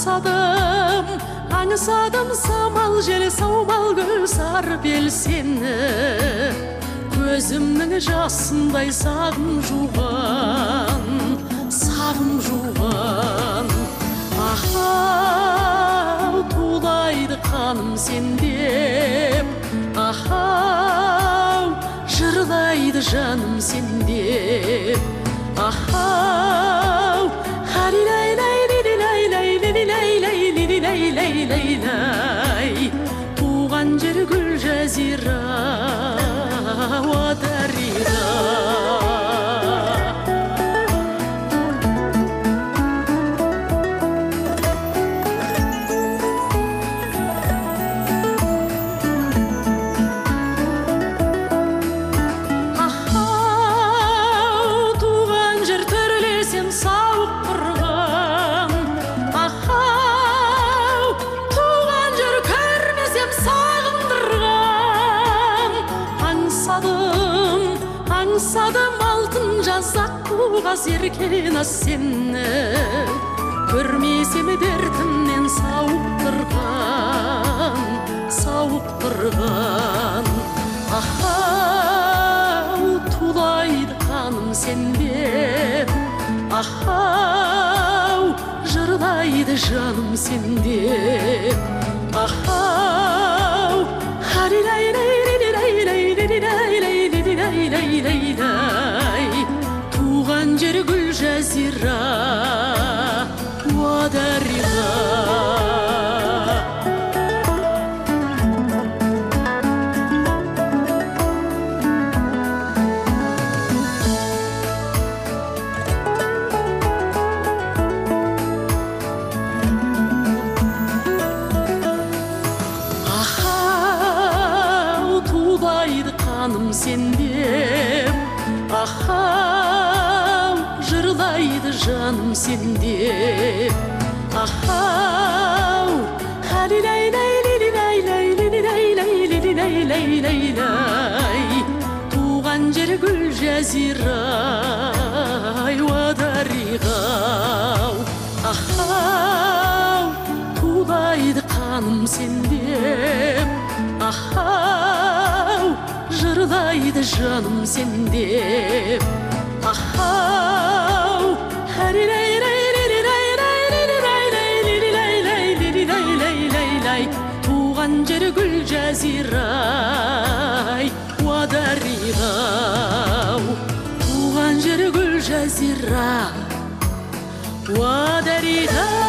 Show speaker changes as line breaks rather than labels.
аңсадым самал жел саумал гүл сары бел сені, көзімнің жасындай сағым жуған. Ахау, тулайды қаным сендеп, ахау, жырлайды жаным сендеп, ахау, лай, туған жер гүл жазира уадариға. Аңсадым алтын жазақ қуғаз еркен ас сені, көрмесем дертімнен сауықтырған. Ахау, тулайды қаным сендеп, ахау, жырлайды жаным сендеп, ахау, туған жер гүл жазира уадариға. Қаным сендеп, ахау, жырлайды жаным сендеп, ахау, туған жер гүл жазира уадариға. Ахау, тулайды қаным сендеп, ахау, жырлайды жаным сендеп, ахау, туған жер гүл жазира уадариға, туған жер гүл жазира уадариға.